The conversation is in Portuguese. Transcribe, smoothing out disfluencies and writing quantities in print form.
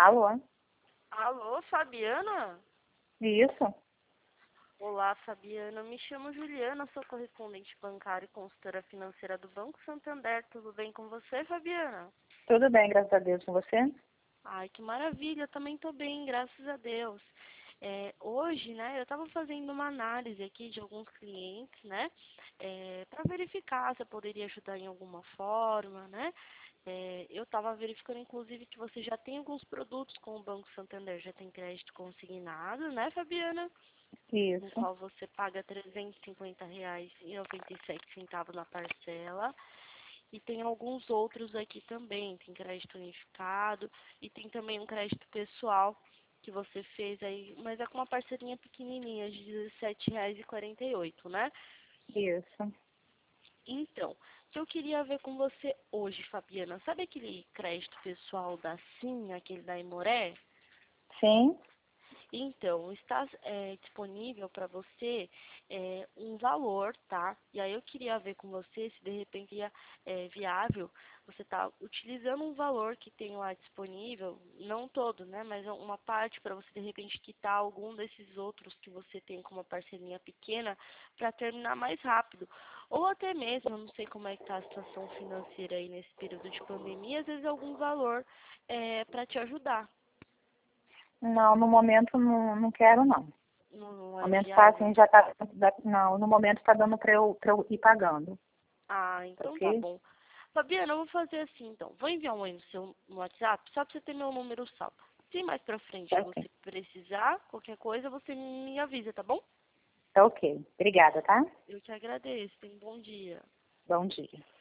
Alô? Alô, Fabiana? Isso? Olá, Fabiana. Me chamo Juliana, sou correspondente bancária e consultora financeira do Banco Santander. Tudo bem com você, Fabiana? Tudo bem, graças a Deus, com você? Ai, que maravilha. Eu também estou bem, graças a Deus. Hoje, né, eu estava fazendo uma análise aqui de alguns clientes, né, para verificar se eu poderia ajudar em alguma forma, né. Eu estava verificando, inclusive, que você já tem alguns produtos com o Banco Santander, já tem crédito consignado, né, Fabiana? No Isso. qual você paga R$ 350,97 na parcela. E tem alguns outros aqui também, tem crédito unificado e tem também um crédito pessoal que você fez aí, mas é com uma parcelinha pequenininha de R$ 17,48, né? Isso. Então, o que eu queria ver com você hoje, Fabiana, sabe aquele crédito pessoal da Sim, aquele da Imoré? Sim? Então, está disponível para você um valor, tá? E aí eu queria ver com você se de repente é viável você tá utilizando um valor que tem lá disponível, não todo, né? Mas uma parte para você de repente quitar algum desses outros que você tem com uma parcelinha pequena para terminar mais rápido. Ou até mesmo, eu não sei como é que tá a situação financeira aí nesse período de pandemia, às vezes algum valor para te ajudar. Não, no momento não quero, não. Não No é momento tá viável? assim, já tá. Não, no momento tá dando pra eu ir pagando. Ah, Tá então tá ok? bom. Fabiana, eu vou fazer assim então. Vou enviar um oi no WhatsApp, só pra você ter meu número salvo. Se mais pra frente Tá ok. você precisar, qualquer coisa, você me avisa, tá bom? Tá ok. Obrigada, tá? Eu te agradeço. Tenha um bom dia. Bom dia.